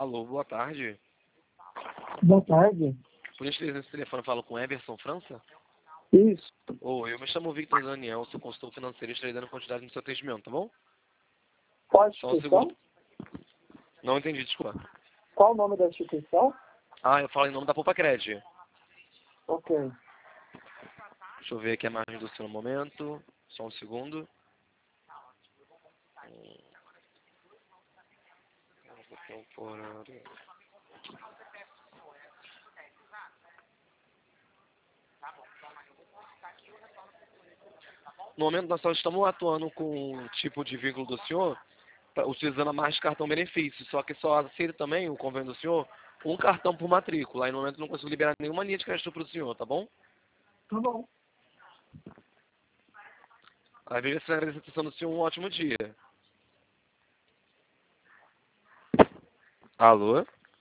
Alô, boa tarde. Boa tarde. Por gentileza, nesse telefone eu falo com Emerson França? Isso. Oi, eu me chamo Victor Daniel, sou consultor financeiro e estarei dando quantidade no seu atendimento, tá bom? Qual a Só um instituição? segundo. Não entendi, desculpa. Qual o nome da instituição? Ah, eu falo em nome da Poupa-Cred. Ok. Deixa eu ver aqui a margem do seu no momento. Só um segundo. Temporário. No momento nós só estamos atuando com o tipo de vínculo do senhor, utilizando a margem de cartão benefício, só que só aceita também o convênio do senhor um cartão por matrícula. Aí no momento eu não consigo liberar nenhuma linha de crédito para o senhor, tá bom? Tá bom. Aí veja se agradeço a atenção do senhor, um ótimo dia. Alô?